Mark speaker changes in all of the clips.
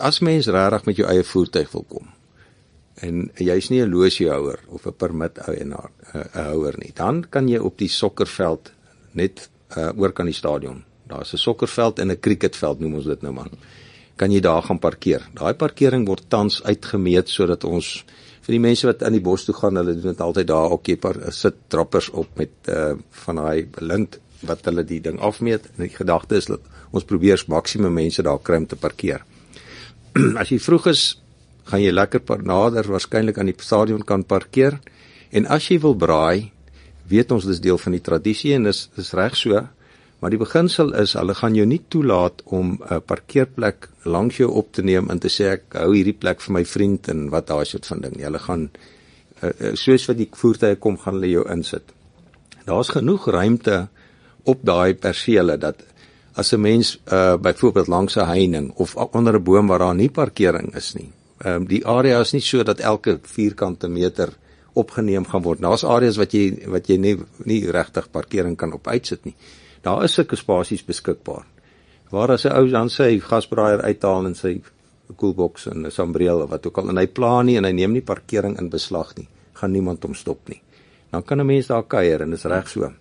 Speaker 1: as mens regtig met jou eie voertuig wil kom, en jy is nie 'n losiehouer of 'n permit-houer nie, dan kan jy op die sokkerveld net oor kan die stadion. Daar is 'n sokkerveld en 'n cricketveld, noem ons dit nou maar. Kan jy daar gaan parkeer. Daai parkering word tans uitgemeet sodat ons vir die mense wat aan die bos toe gaan, hulle doen dit altyd daar, sit trappers op met van daai lint wat hulle die ding afmeet. En die gedagte is dat ons probeer maksimum mense daar kry om te parkeer. As jy vroeg is, gaan jy lekker nader waarskynlik aan die stadion kan parkeer. En as jy wil braai, weet ons dis deel van die tradisie en dis reg so, maar die beginsel is, hulle gaan jou nie toelaat om 'n parkeerplek langs jou op te neem en te sê, ek hou hierdie plek vir my vriend en wat daai soort van ding nie. Hulle gaan, soos wat die voertuie kom, gaan hulle jou insit. Daar's genoeg ruimte op daai persele, dat as 'n mens byvoorbeeld langs 'n heining, of onder 'n boom waar daar nie parkering is nie, die area is nie so dat elke vierkante meter opgeneem gaan word. Daar's areas wat jy nie regtig parkering kan op uitsit nie. Daar is sulke spasies beskikbaar, waar as 'n ou dan sy gasbraaier uithaal en sy koelbox en 'n sambreel of wat ook al, en hy pla nie en hy neem nie parkering in beslag nie, gaan niemand hom stop nie. Dan kan 'n mens daar kuier en dis reg so.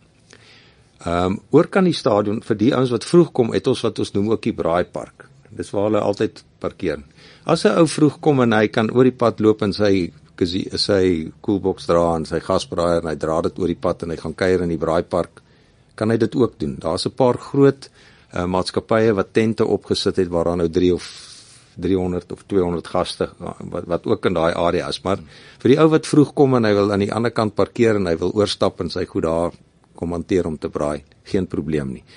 Speaker 1: Oor kan die stadion, vir die ouens wat vroeg kom, het ons wat ons noem ook die braaipark. Dis waar hulle altyd parkeer. As 'n ou vroeg kom en hy kan oor die pad loop en sy koelbox dra en sy gasbraaier en hy dra dit oor die pad en hy gaan kuier in die braaipark, kan hy dit ook doen. Daar's 'n paar groot maatskappye wat tente opgesit het waar daar nou 300 of 200 gaste wat ook in daai area is, maar vir die ou wat vroeg kom en hy wil aan die ander kant parkeer en hy wil oorstap en sy goed daar kom hanteer om te braai, geen probleem nie.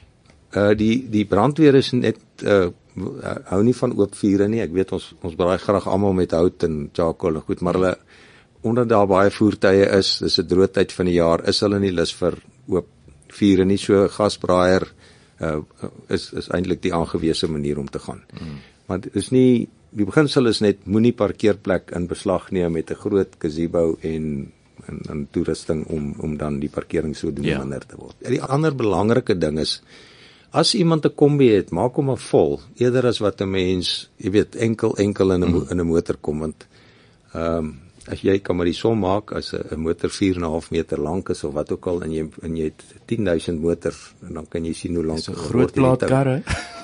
Speaker 1: Die brandweer is net hou nie van oop vure nie. Ek weet ons braai graag almal met hout en charcoal en goed, maar hulle onder daar baie voertuie is, dis 'n droë tyd van die jaar, is hulle nie lus vir oop vure nie. So gasbraaier is eintlik die aangewese manier om te gaan. Maar dis nie, die beginsel is net, moenie parkeerplek in beslag neem met 'n groot gazebo en toerusting om dan die parkering so doen minder te word. Die ander belangrike ding is, as iemand 'n kombi het, maak hom vol, eerder as wat 'n mens, jy weet, enkel in 'n motor kom, want as jy kan maar die som maak, as 'n motor 4,5 meter lank is of wat ook al, en jy het 10,000 motors, en dan kan jy sien hoe lank
Speaker 2: is 'n groot plaat karre.